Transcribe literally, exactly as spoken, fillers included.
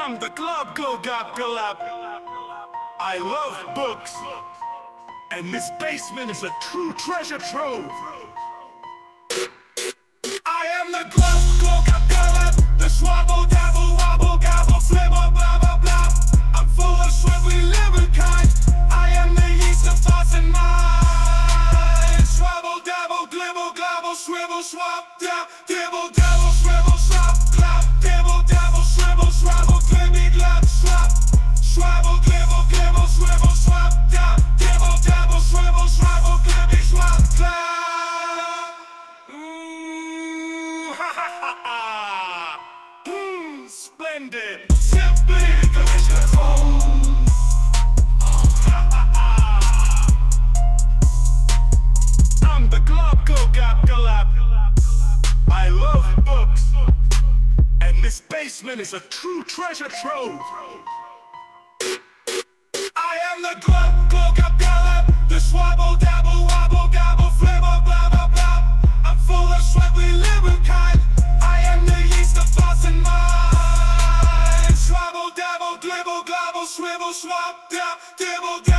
I'm the Glub Glub Glub Glub. I love books, and this basement is a true treasure trove. I am the Glub Glub Glub Glub, the swabble dabble wobble gabble flibble blah blah blah. I'm full of swiftly living kind. I am the yeast of thoughts and minds. Swabble dabble glibble globble swivel swab dab dibble dabble swivel swab glab dibble dabble swivel swabble glibby glab swab swabble glibble glibble swivel swab dab dibble dabble swivel swabble glibby swab glab. Mmm, ha ha ha ha. Mmm, splendid. Simply delicious. Oh. I'm the Glub Glub Glub Glub. I love books, and this basement is a true treasure trove. I am the Glub Glub Glub Glub, the swabble dabble wobble gabble flibble blah blah blah. I'm full of sweat, we live with kind. I am the yeast of thoughts and minds. Swabble dabble glibble globble swivel swab dab dibble dab.